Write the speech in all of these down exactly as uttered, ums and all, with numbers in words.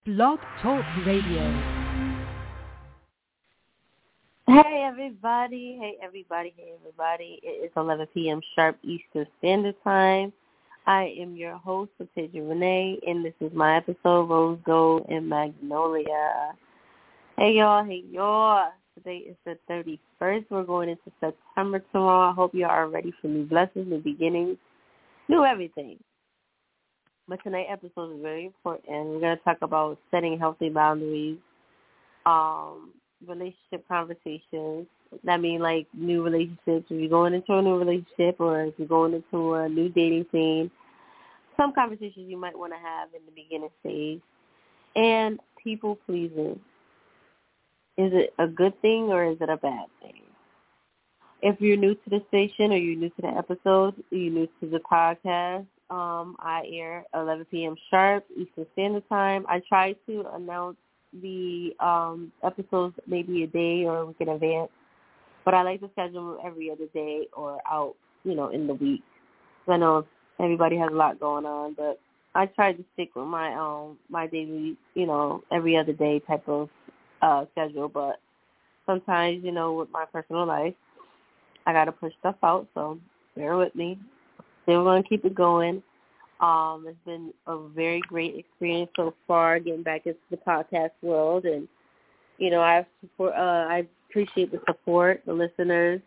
Blog Talk Radio. Hey everybody, hey everybody, hey everybody. It is eleven p.m. sharp Eastern Standard Time. I am your host, Letitia Renee, and this is my episode, Rose Gold and Magnolia. Hey y'all, hey y'all. Today is the thirty-first. We're going into September tomorrow. I hope you are ready for new blessings, new beginnings, new everything. But tonight's episode is very important. We're going to talk about setting healthy boundaries, um, relationship conversations. That means like new relationships. If you're going into a new relationship or if you're going into a new dating scene, some conversations you might want to have in the beginning stage. And people pleasing. Is it a good thing or is it a bad thing? If you're new to the station or you're new to the episode, you're new to the podcast, um, I air eleven p.m. sharp Eastern Standard Time. I try to announce the um, episodes maybe a day or a week in advance, but I like to schedule every other day or out, you know, in the week. I know everybody has a lot going on, but I try to stick with my um my daily, you know, every other day type of uh, schedule. But sometimes, you know, with my personal life, I got to push stuff out, so bear with me. Still going to keep it going. Um, it's been a very great experience so far getting back into the podcast world, and you know I support. Uh, I appreciate the support, the listeners,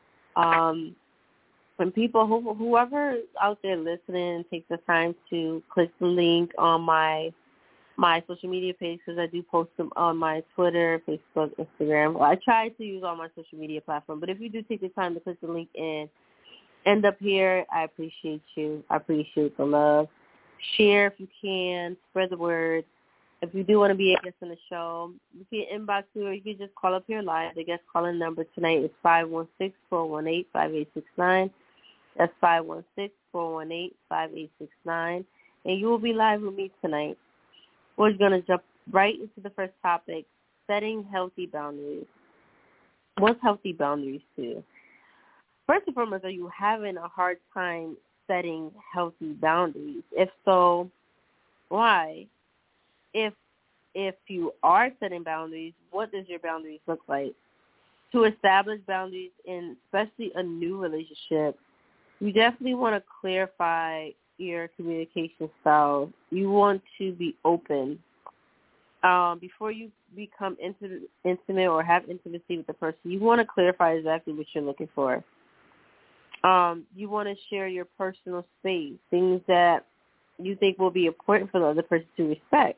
um, and people who whoever out there listening takes the time to click the link on my my social media page, because I do post them on my Twitter, Facebook, Instagram. Well, I try to use all my social media platforms, but if you do take the time to click the link and end up here, I appreciate you. I appreciate the love. Share if you can. Spread the word. If you do want to be a guest on the show, you can inbox me or you can just call up here live. The guest calling number tonight is five one six, four one eight, five eight six nine. That's five one six, four one eight, five eight six nine. And you will be live with me tonight. We're going to jump right into the first topic, setting healthy boundaries. What's healthy boundaries to? First and foremost, are you having a hard time setting healthy boundaries? If so, why? If if you are setting boundaries, what does your boundaries look like? To establish boundaries in especially a new relationship, you definitely want to clarify your communication style. You want to be open. Um, before you become inti- intimate or have intimacy with the person, you want to clarify exactly what you're looking for. Um, you want to share your personal space, things that you think will be important for the other person to respect.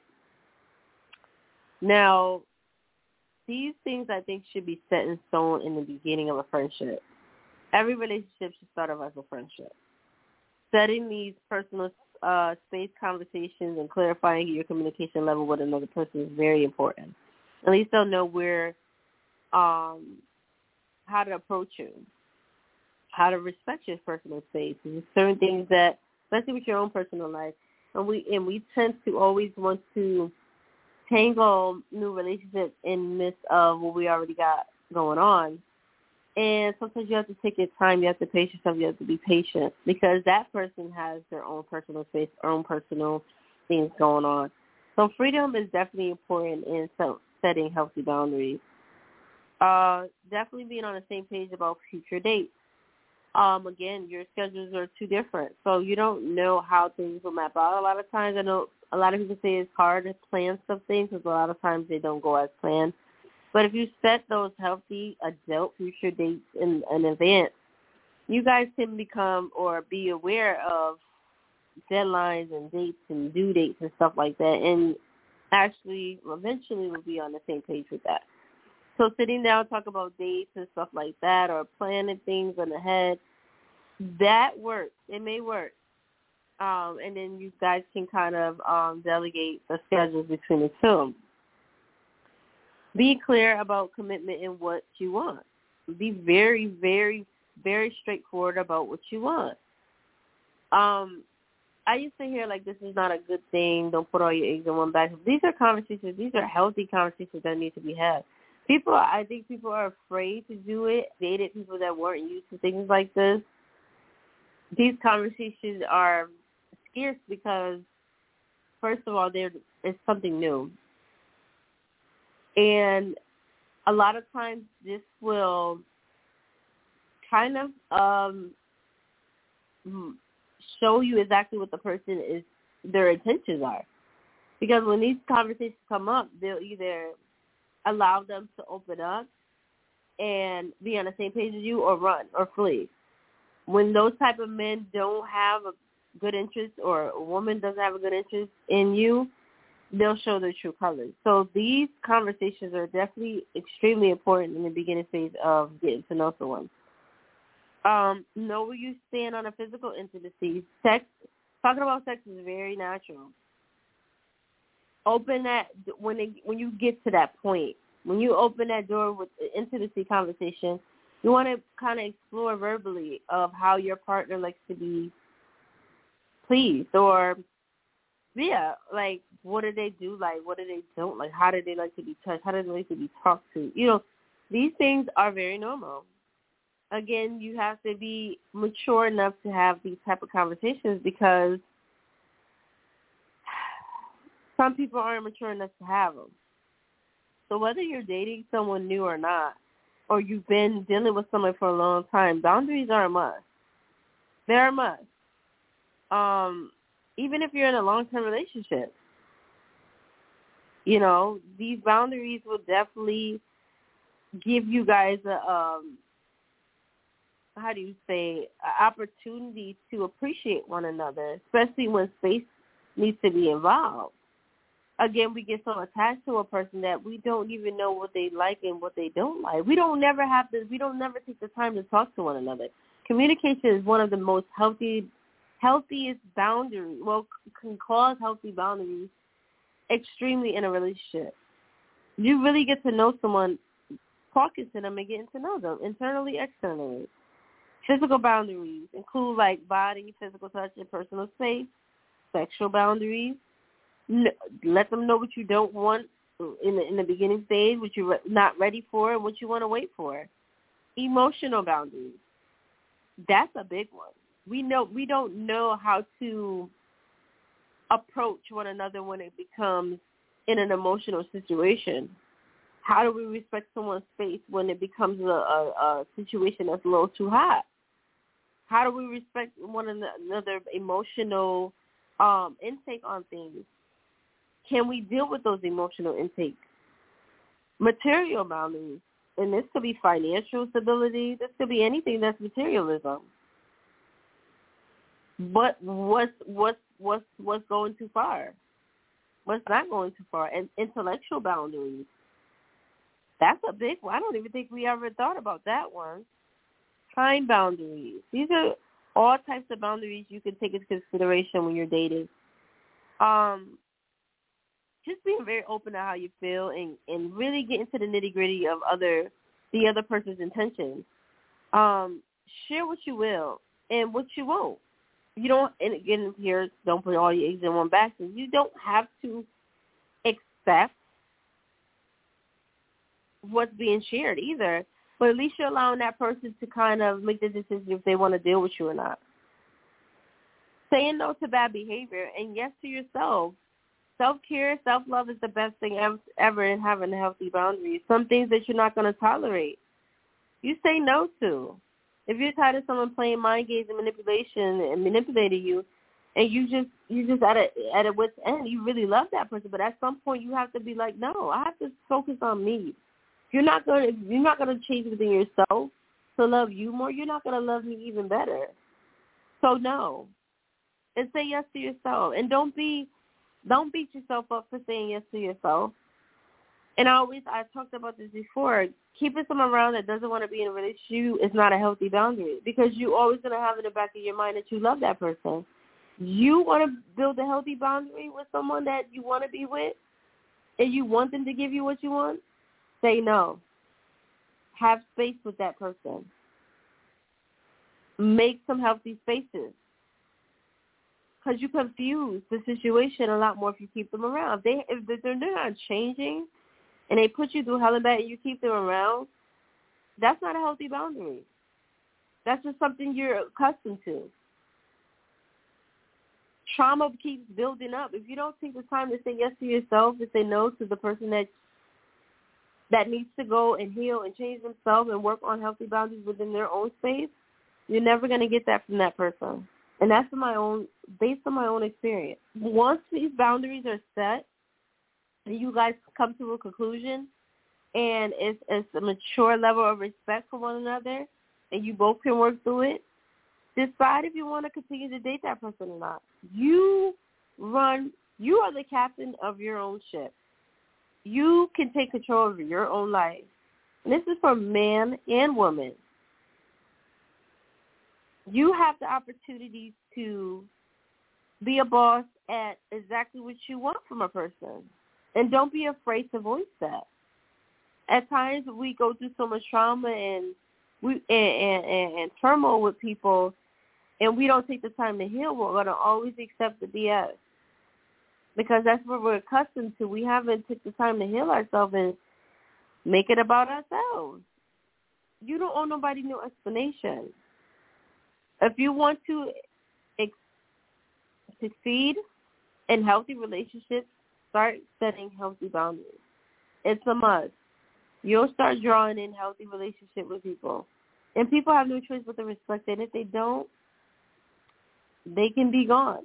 Now, these things I think should be set in stone in the beginning of a friendship. Every relationship should start off as a friendship. Setting these personal uh, space conversations and clarifying your communication level with another person is very important. At least they'll know where, um, how to approach you, how to respect your personal space. There's certain things that, especially with your own personal life, and we and we tend to always want to tangle new relationships in the midst of what we already got going on. And sometimes you have to take your time. You have to pace yourself. You have to be patient because that person has their own personal space, their own personal things going on. So freedom is definitely important in setting healthy boundaries. Uh, definitely being on the same page about future dates. Um, again, your schedules are too different, so you don't know how things will map out. A lot of times, I know a lot of people say it's hard to plan something because a lot of times they don't go as planned. But if you set those healthy adult future dates in, in advance, you guys can become or be aware of deadlines and dates and due dates and stuff like that, and actually eventually will be on the same page with that. So sitting down, talk about dates and stuff like that, or planning things on ahead, that works. It may work. Um, and then you guys can kind of um, delegate the schedules between the two. Be clear about commitment and what you want. Be very, very, very straightforward about what you want. Um, I used to hear, like, this is not a good thing. Don't put all your eggs in one basket. These are conversations. These are healthy conversations that need to be had. People, I think people are afraid to do it. Dated people that weren't used to things like this. These conversations are scarce because, first of all, they're it's something new. And a lot of times this will kind of um, show you exactly what the person is, their intentions are. Because when these conversations come up, they'll either allow them to open up and be on the same page as you, or run or flee. When those type of men don't have a good interest, or a woman doesn't have a good interest in you, they'll show their true colors. So these conversations are definitely extremely important in the beginning phase of getting to know someone. Um, know where you stand on a physical intimacy. Sex, talking about sex is very natural. Open that when it, when you get to that point. When you open that door with the intimacy conversation, you want to kind of explore verbally of how your partner likes to be pleased, or yeah, like what do they do like, what do they don't like, how do they like to be touched, how do they like to be talked to? You know, these things are very normal. Again, you have to be mature enough to have these type of conversations, because some people aren't mature enough to have them. So whether you're dating someone new or not, or you've been dealing with someone for a long time, boundaries are a must. They're a must. Um, even if you're in a long-term relationship, you know, these boundaries will definitely give you guys a, um, how do you say, an opportunity to appreciate one another, especially when space needs to be involved. Again, we get so attached to a person that we don't even know what they like and what they don't like. We don't never have this. We don't never take the time to talk to one another. Communication is one of the most healthy, healthiest boundaries. Well, can cause healthy boundaries extremely in a relationship. You really get to know someone talking to them and getting to know them internally, externally. Physical boundaries include like body, physical touch, and personal space. Sexual boundaries. Let them know what you don't want in the in the beginning stage, what you're not ready for, and what you want to wait for. Emotional boundaries. That's a big one. We know we don't know how to approach one another when it becomes in an emotional situation. How do we respect someone's space when it becomes a, a, a situation that's a little too hot? How do we respect one another emotional um, intake on things? Can we deal with those emotional intakes? Material boundaries, and this could be financial stability. This could be anything that's materialism. But what's what's what's what's going too far? What's not going too far? And intellectual boundaries. That's a big one. I don't even think we ever thought about that one. Time boundaries. These are all types of boundaries you can take into consideration when you're dating. Um. Just being very open to how you feel, and, and really get into the nitty-gritty of other the other person's intentions. Um, share what you will and what you won't. You don't, and again, here, don't put all your eggs in one basket. You don't have to accept what's being shared either, but at least you're allowing that person to kind of make the decision if they want to deal with you or not. Saying no to bad behavior and yes to yourself. Self-care, self-love is the best thing ever in having healthy boundaries. Some things that you're not going to tolerate, you say no to. If you're tired of someone playing mind games and manipulation and manipulating you, and you just you just at a at a wit's end, you really love that person, but at some point you have to be like, no, I have to focus on me. You're not going to you're not going to change within yourself to love you more. You're not going to love me even better. So no, and say yes to yourself, and don't be. Don't beat yourself up for saying yes to yourself. And I always, I talked about this before, keeping someone around that doesn't want to be in a relationship is not a healthy boundary, because you're always going to have in the back of your mind that you love that person. You want to build a healthy boundary with someone that you want to be with, and you want them to give you what you want, say no. Have space with that person. Make some healthy spaces. Because you confuse the situation a lot more if you keep them around. If, they, if they're not changing and they put you through hell and back and you keep them around, that's not a healthy boundary. That's just something you're accustomed to. trauma keeps building up. If you don't take the time to say yes to yourself, to say no to the person that that needs to go and heal and change themselves and work on healthy boundaries within their own space, you're never going to get that from that person. And that's my own, based on my own experience. Once these boundaries are set and you guys come to a conclusion and it's, it's a mature level of respect for one another and you both can work through it, decide if you want to continue to date that person or not. You run, you are the captain of your own ship. You can take control of your own life. And this is for man and woman. You have the opportunity to be a boss at exactly what you want from a person. And don't be afraid to voice that. At times we go through so much trauma and we and, and, and turmoil with people, and we don't take the time to heal. We're going to always accept the B S. Because that's what we're accustomed to. We haven't took the time to heal ourselves and make it about ourselves. You don't owe nobody no explanation. If you want to ex- succeed in healthy relationships, start setting healthy boundaries. It's a must. You'll start drawing in healthy relationship with people. And people have no choice but to respect it. If they don't, they can be gone.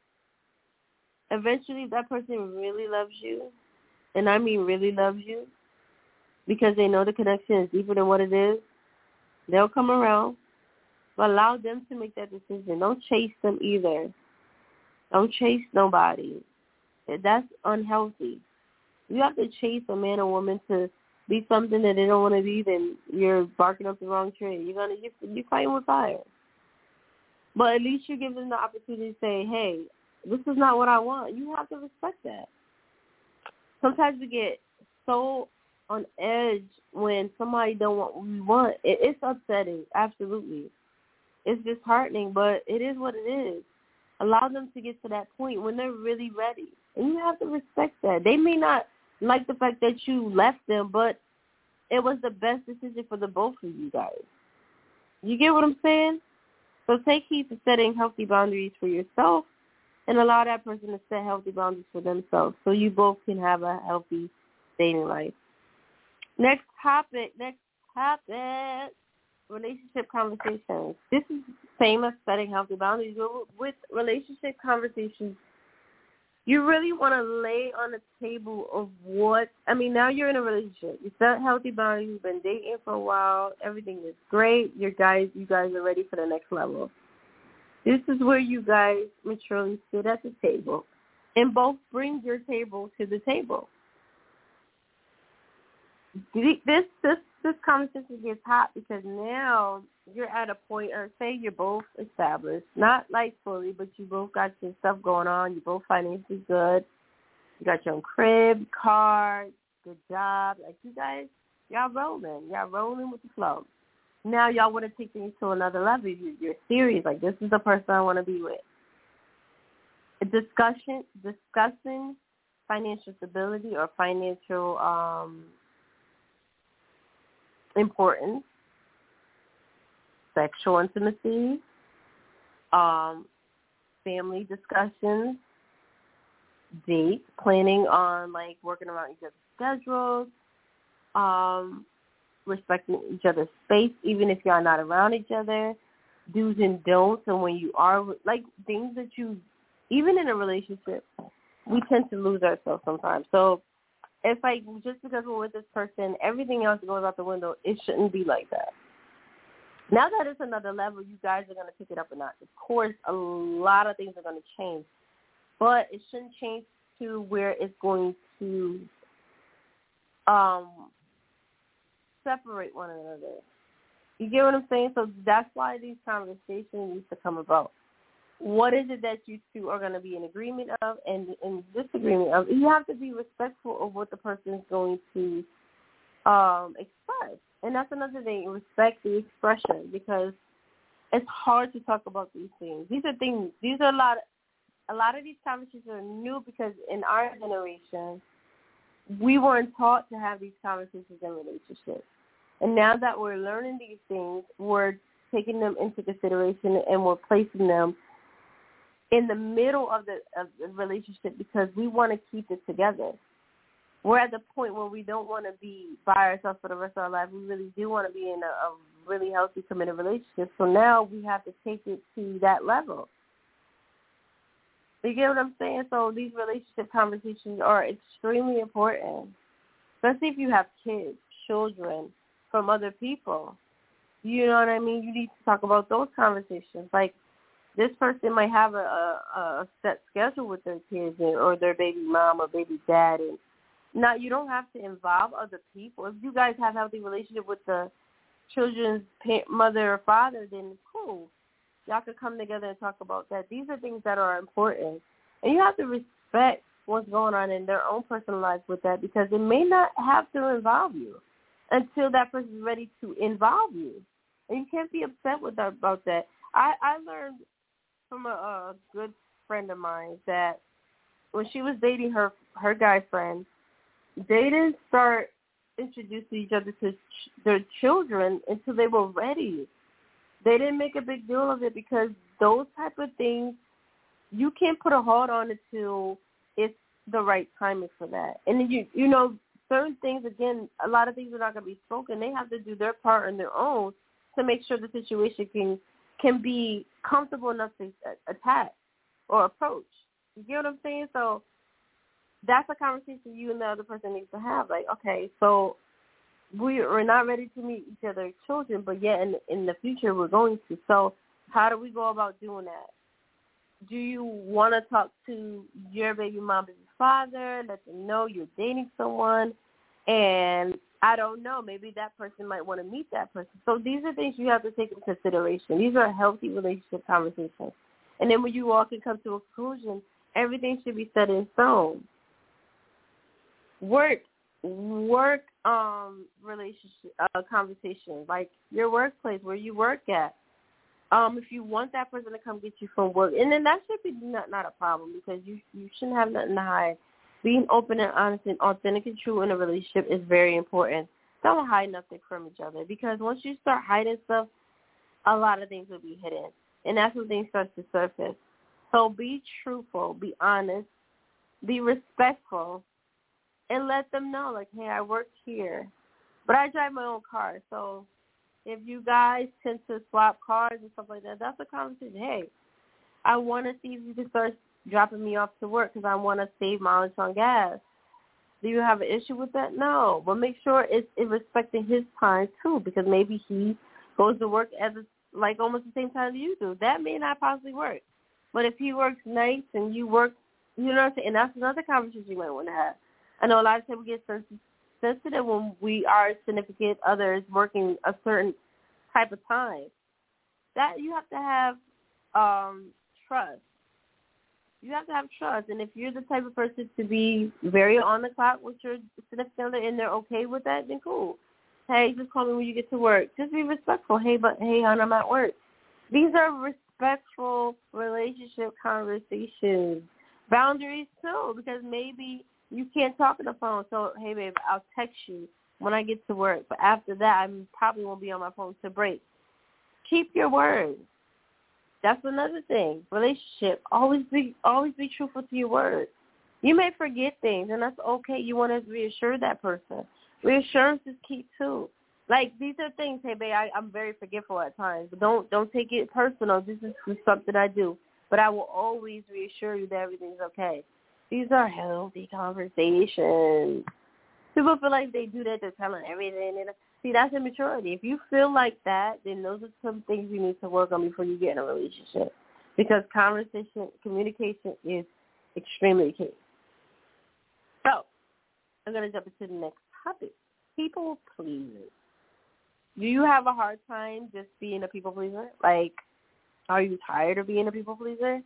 Eventually, if that person really loves you, and I mean really loves you, because they know the connection is deeper than what it is, they'll come around. But allow them to make that decision. Don't chase them either. Don't chase nobody. That's unhealthy. You have to chase a man or woman to be something that they don't want to be, then you're barking up the wrong tree. You're gonna you're fighting with fire. But at least you give them the opportunity to say, hey, this is not what I want. You have to respect that. Sometimes we get so on edge when somebody don't want what we want. It, it's upsetting, absolutely. It's disheartening, but it is what it is. Allow them to get to that point when they're really ready. And you have to respect that. They may not like the fact that you left them, but it was the best decision for the both of you guys. You get what I'm saying? So take heed to setting healthy boundaries for yourself and allow that person to set healthy boundaries for themselves so you both can have a healthy dating life. Next topic, next topic, relationship conversations. This is the same as setting healthy boundaries. With relationship conversations, you really want to lay on the table of what, I mean, now you're in a relationship. You set healthy boundaries. You've been dating for a while. Everything is great. Your guys, you guys are ready for the next level. This is where you guys maturely sit at the table and both bring your table to the table. This this this conversation gets hot because now you're at a point, or say you're both established, not like fully, but you both got your stuff going on. You both financially good. You got your own crib, car, good job. Like you guys, y'all rolling. Y'all rolling with the flow. Now y'all want to take things to another level. You're serious. Like, this is the person I want to be with. A discussion, discussing financial stability or financial um, importance, sexual intimacy, um, family discussions, dates, planning on, like, working around each other's schedules, um, respecting each other's space, even if y'all not around each other, do's and don'ts, and when you are, like, things that you, even in a relationship, we tend to lose ourselves sometimes. So it's like, just because we're with this person, everything else goes out the window. It shouldn't be like that. Now that it's another level, you guys are going to pick it up a notch. Of course, a lot of things are going to change, but it shouldn't change to where it's going to um, separate one another. You get what I'm saying? So that's why these conversations need to come about. What is it that you two are going to be in agreement of and in disagreement of? You have to be respectful of what the person is going to um, express. And that's another thing, respect the expression, because it's hard to talk about these things. These are things, these are a lot, a lot of these conversations are new because in our generation, we weren't taught to have these conversations in relationships. And now that we're learning these things, we're taking them into consideration and we're placing them in the middle of the, of the relationship because we want to keep it together. We're at the point where we don't want to be by ourselves for the rest of our life. We really do want to be in a, a really healthy, committed relationship. So now we have to take it to that level. You get what I'm saying? So these relationship conversations are extremely important, especially if you have kids, children from other people. You know what I mean? You need to talk about those conversations. Like, this person might have a, a, a set schedule with their kids or their baby mom or baby dad. And now, you don't have to involve other people. If you guys have a healthy relationship with the children's mother or father, then cool. Y'all could come together and talk about that. These are things that are important. And you have to respect what's going on in their own personal lives with that because it may not have to involve you until that person is ready to involve you. And you can't be upset with that, about that. I, I learned from a, a good friend of mine that when she was dating her her guy friend, they didn't start introducing each other to ch- their children until they were ready. They didn't make a big deal of it because those type of things, you can't put a hold on it until it's the right timing for that. And then you you know, certain things, again, a lot of things are not going to be spoken. They have to do their part on their own to make sure the situation can can be comfortable enough to attack or approach. You get what I'm saying? So that's a conversation you and the other person needs to have. Like, okay, so we are not ready to meet each other's children, but yet in, in the future we're going to. So how do we go about doing that? Do you want to talk to your baby mom, baby father, let them know you're dating someone? And I don't know, maybe that person might want to meet that person. So these are things you have to take into consideration. These are healthy relationship conversations. And then when you all can come to a conclusion, everything should be set in stone. Work, work, um, relationship uh, conversations, like your workplace, where you work at. Um, if you want that person to come get you from work, and then that should be not, not a problem because you you shouldn't have nothing to hide. Being open and honest and authentic and true in a relationship is very important. Don't hide nothing from each other because once you start hiding stuff, a lot of things will be hidden, and that's when things start to surface. So be truthful, be honest, be respectful, and let them know, like, hey, I work here, but I drive my own car, so if you guys tend to swap cars and stuff like that, that's a conversation. Hey, I want to see if you can start dropping me off to work because I want to save mileage on gas. Do you have an issue with that? No. But make sure it's, it's respecting his time, too, because maybe he goes to work at the, like almost the same time you do. That may not possibly work. But if he works nights and you work, you know what I'm saying? And that's another conversation you might want to have. I know a lot of times we get sensitive. sensitive when we are significant others working a certain type of time. That you have to have um, trust. You have to have trust. And if you're the type of person to be very on the clock with your significant other and they're okay with that, then cool. Hey, just call me when you get to work. Just be respectful. Hey, but hey, hon, I'm at work. These are respectful relationship conversations. Boundaries, too, because maybe you can't talk on the phone, so, hey, babe, I'll text you when I get to work. But after that, I probably won't be on my phone to break. Keep your word. That's another thing. Relationship, always be always be truthful to your word. You may forget things, and that's okay. You want to reassure that person. Reassurance is key, too. Like, these are things, hey, babe, I, I'm very forgetful at times, but don't don't take it personal. This is just something I do. But I will always reassure you that everything's okay. These are healthy conversations. People feel like they do that, they're telling everything. See, that's immaturity. If you feel like that, then those are some things you need to work on before you get in a relationship. Because conversation, communication is extremely key. So, I'm going to jump into the next topic. People pleasers. Do you have a hard time just being a people pleaser? Like, are you tired of being a people pleaser?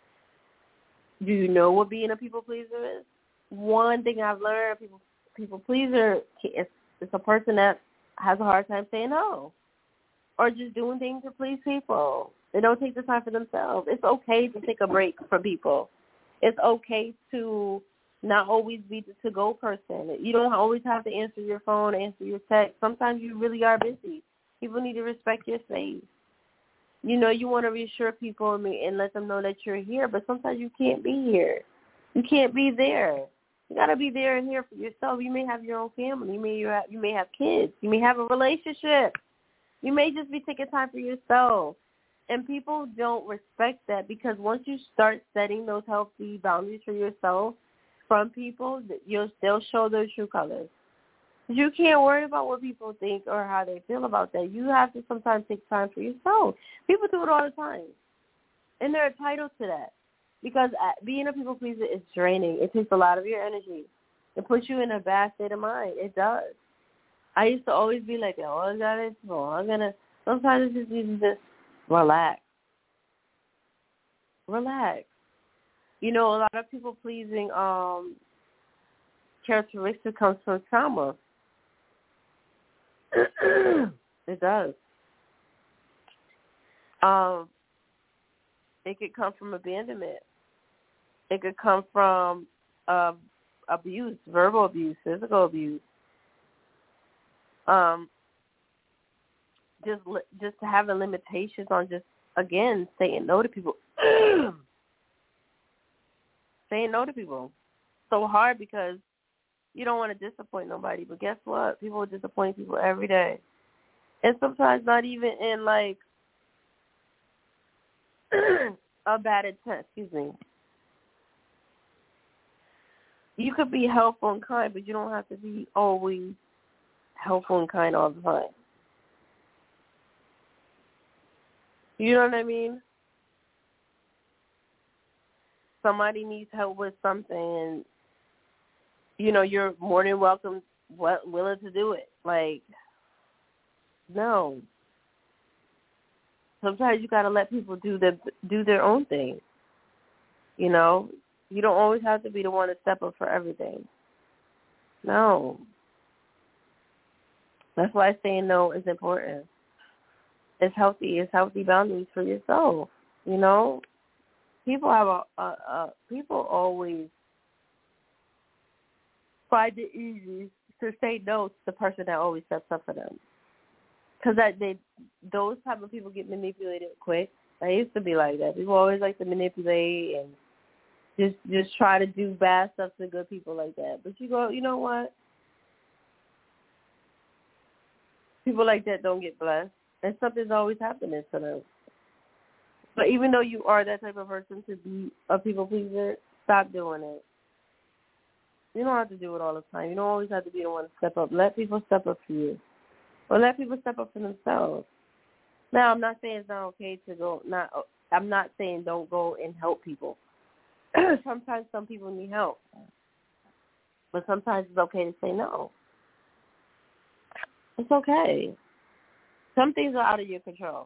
Do you know what being a people pleaser is? One thing I've learned, people people pleaser is, is a person that has a hard time saying no or just doing things to please people. They don't take the time for themselves. It's okay to take a break from people. It's okay to not always be the to-go person. You don't always have to answer your phone, answer your text. Sometimes you really are busy. People need to respect your space. You know, you want to reassure people and, and let them know that you're here, but sometimes you can't be here. You can't be there. You got to be there and here for yourself. You may have your own family. You may, you have, you may have kids. You may have a relationship. You may just be taking time for yourself. And people don't respect that, because once you start setting those healthy boundaries for yourself from people, you'll, they'll show their true colors. You can't worry about what people think or how they feel about that. You have to sometimes take time for yourself. People do it all the time, and they're entitled to that, because being a people pleaser is draining. It takes a lot of your energy. It puts you in a bad state of mind. It does. I used to always be like, oh, I got it. Oh, I'm gonna. Sometimes it's just easy to just relax. Relax. You know, a lot of people pleasing um, characteristic comes from trauma. It does. Um, it could come from abandonment. It could come from uh, abuse, verbal abuse, physical abuse. Um, just just having limitations on just, again, saying no to people. Saying no to people. So hard, because you don't want to disappoint nobody. But guess what? People disappoint people every day. And sometimes not even in, like, a bad intent. Excuse me. You could be helpful and kind, but you don't have to be always helpful and kind all the time. You know what I mean? Somebody needs help with something, and, you know, you're more than welcome, willing to do it. Like, no. Sometimes you got to let people do the do their own thing. You know, you don't always have to be the one to step up for everything. No. That's why saying no is important. It's healthy. It's healthy boundaries for yourself. You know, people have a, a, a people always find it easy to say no to the person that always steps up for them, because that they those type of people get manipulated quick. I used to be like that. People always like to manipulate and just just try to do bad stuff to good people like that. But you go, you know what? People like that don't get blessed, and something's always happening to them. But even though you are that type of person to be a people pleaser, stop doing it. You don't have to do it all the time. You don't always have to be the one to step up. Let people step up for you, or let people step up for themselves. Now, I'm not saying it's not okay to go. Not, I'm not saying don't go and help people. Sometimes some people need help, but sometimes it's okay to say no. It's okay. Some things are out of your control.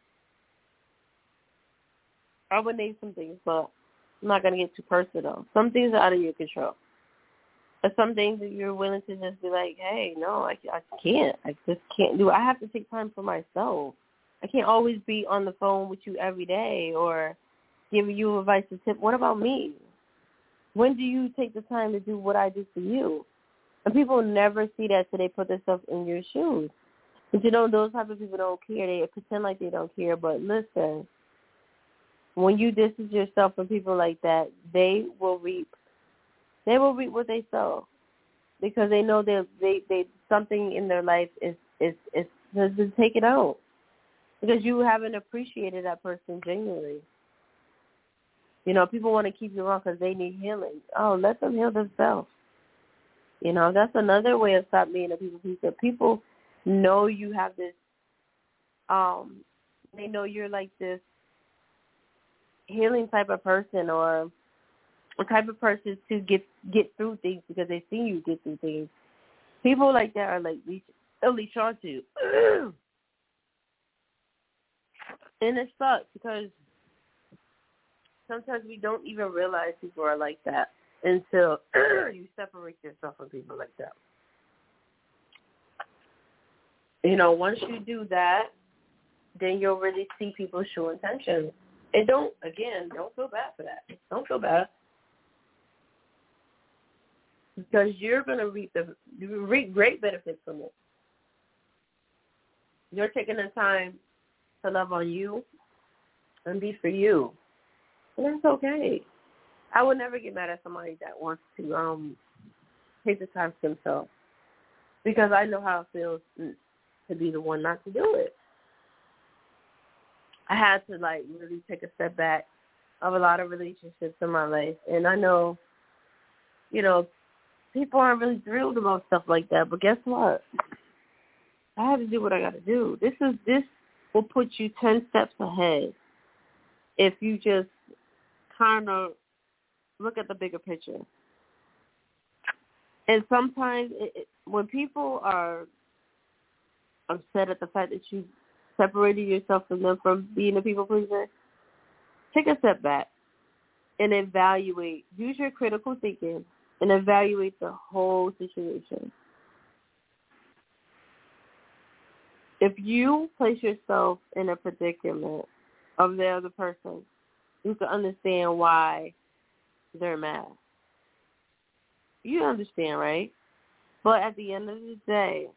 I would name some things, but I'm not going to get too personal. Some things are out of your control. But some things that you're willing to just be like, hey, no, I, I can't. I just can't do it. I have to take time for myself. I can't always be on the phone with you every day or giving you advice and tip. What about me? When do you take the time to do what I do for you? And people never see that, so they put themselves in your shoes. But, you know, those type of people don't care. They pretend like they don't care. But listen, when you distance yourself from people like that, they will reap. They will reap what they sow, because they know they they they something in their life is is is has been taken out, because you haven't appreciated that person genuinely. You know, people want to keep you around because they need healing. Oh, let them heal themselves. You know, that's another way of stop being a people pleaser. People know you have this. Um, they know you're like this healing type of person, or a type of person to get get through things because they see you get through things. People like that are like really trying to. And it sucks, because sometimes we don't even realize people are like that until you separate yourself from people like that. You know, once you do that, then you'll really see people's true intentions. And don't, again, don't feel bad for that. Don't feel bad. Because you're going to reap the reap great benefits from it. You're taking the time to love on you and be for you. And that's okay. I would never get mad at somebody that wants to um take the time for themselves, because I know how it feels to be the one not to do it. I had to, like, really take a step back of a lot of relationships in my life. And I know, you know, people aren't really thrilled about stuff like that. But guess what? I had to do what I got to do. This is this will put you ten steps ahead if you just kind of look at the bigger picture. And sometimes it, it, when people are upset at the fact that you separated yourself from them from being a people pleaser, take a step back and evaluate. Use your critical thinking and evaluate the whole situation. If you place yourself in a predicament of the other person, you can understand why they're mad. You understand, right? But at the end of the day,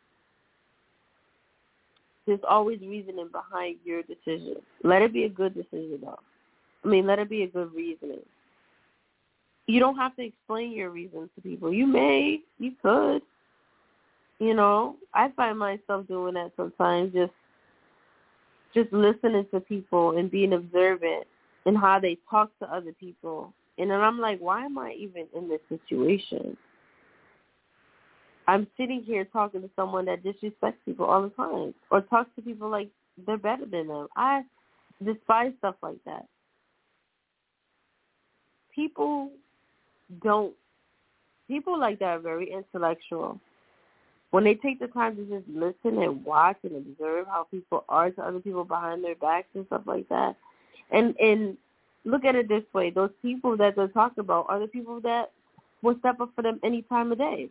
there's always reasoning behind your decision. Let it be a good decision, though. I mean, let it be a good reasoning. You don't have to explain your reasons to people. You may. You could. You know, I find myself doing that sometimes, just just listening to people and being observant in how they talk to other people. And then I'm like, why am I even in this situation? I'm sitting here talking to someone that disrespects people all the time, or talks to people like they're better than them. I despise stuff like that. People don't, people like that are very intellectual. When they take the time to just listen and watch and observe how people are to other people behind their backs and stuff like that, and and look at it this way, those people that they're talking about are the people that will step up for them any time of day.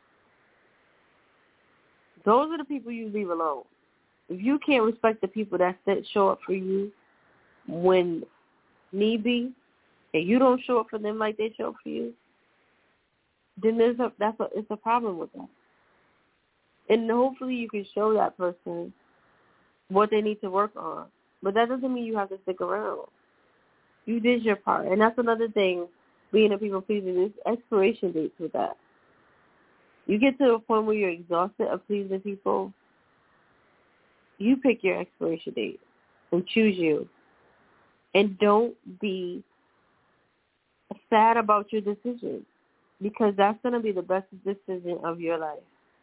Those are the people you leave alone. If you can't respect the people that show up for you when need be, and you don't show up for them like they show up for you, then there's a that's a it's a problem with that. And hopefully you can show that person what they need to work on. But that doesn't mean you have to stick around. You did your part. And that's another thing, being a people pleaser, there's expiration dates with that. You get to a point where you're exhausted of pleasing people, you pick your expiration date and choose you. And don't be sad about your decision, because that's going to be the best decision of your life.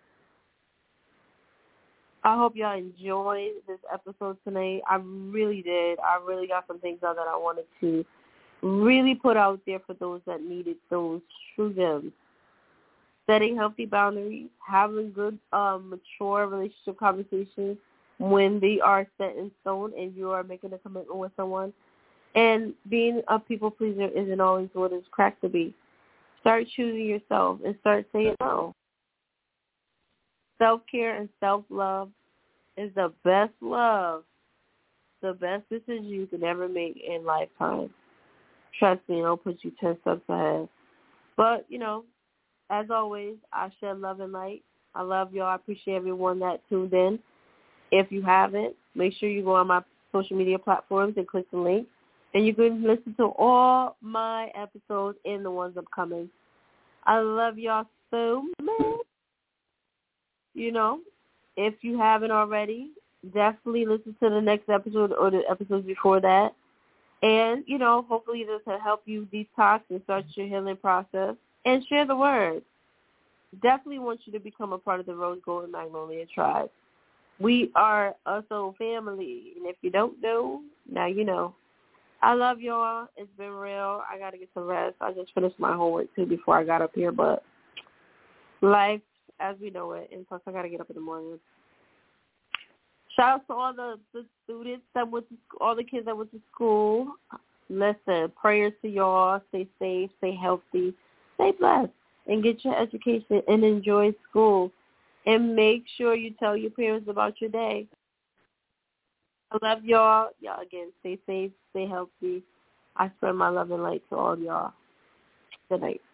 I hope y'all enjoyed this episode tonight. I really did. I really got some things out that I wanted to really put out there for those that needed those true gems. Setting healthy boundaries, having good, um, mature relationship conversations when they are set in stone and you are making a commitment with someone. And being a people pleaser isn't always what it's cracked to be. Start choosing yourself and start saying no. Self-care and self-love is the best love, the best decision you can ever make in lifetime. Trust me, it'll put you ten steps ahead. But, you know, as always, I shed love and light. I love y'all. I appreciate everyone that tuned in. If you haven't, make sure you go on my social media platforms and click the link. And you can listen to all my episodes and the ones upcoming. I love y'all so much. You know, if you haven't already, definitely listen to the next episode or the episodes before that. And, you know, hopefully this will help you detox and start your healing process. And share the word. Definitely want you to become a part of the Rose Gold and Magnolia tribe. We are a soul family. And if you don't know, now you know. I love y'all. It's been real. I got to get some rest. I just finished my homework, too, before I got up here. But life as we know it. And plus, I got to get up in the morning. Shout out to all the, the students that went to school, all the kids that went to school. Listen, prayers to y'all. Stay safe, stay healthy, stay blessed, and get your education and enjoy school. And make sure you tell your parents about your day. I love y'all. Y'all, again, stay safe, stay healthy. I spread my love and light to all y'all. Good night.